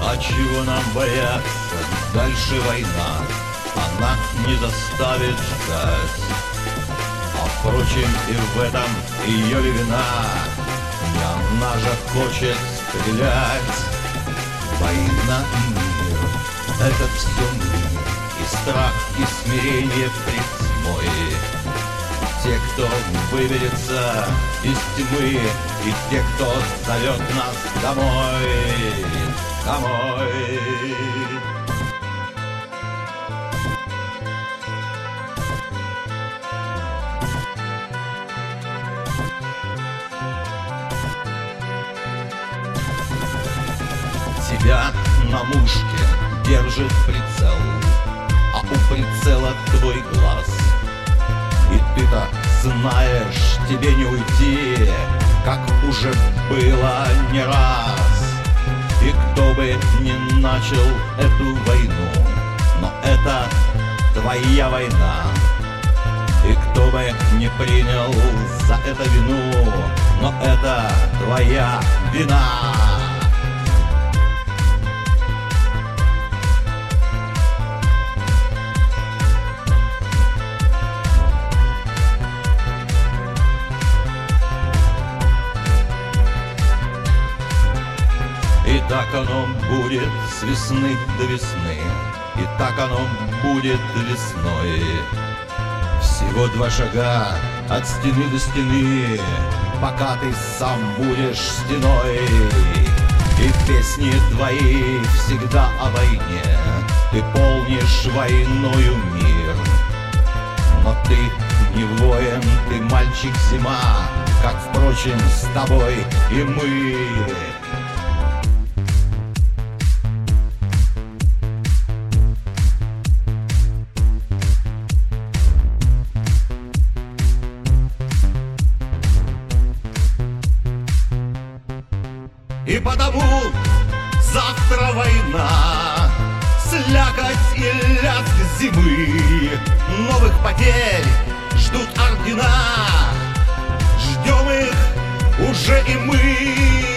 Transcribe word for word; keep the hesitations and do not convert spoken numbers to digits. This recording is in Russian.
А чего нам бояться? Дальше война, она не заставит ждать. А впрочем, и в этом ее ли вина? Не она же хочет стрелять. Война и мир — это все мир, и страх, и смирение пред тьмой. Те, кто выберется из тьмы, и те, кто зовет нас домой, домой. Тебя на мушке держит прицел, а у прицела твой глаз. И ты-то знаешь, тебе не уйти, как уже было не раз. И кто бы ни начал эту войну, но это твоя война. И кто бы не принял за это вину, но это твоя вина. И так оно будет с весны до весны, и так оно будет весной. Всего два шага от стены до стены, пока ты сам будешь стеной. И песни твои всегда о войне, ты полнишь войною мир. Но ты не воин, ты мальчик-зима, как, впрочем, с тобой и мы. И потому завтра война, слякоть и лязг зимы, новых потерь ждут ордена, ждем их уже и мы.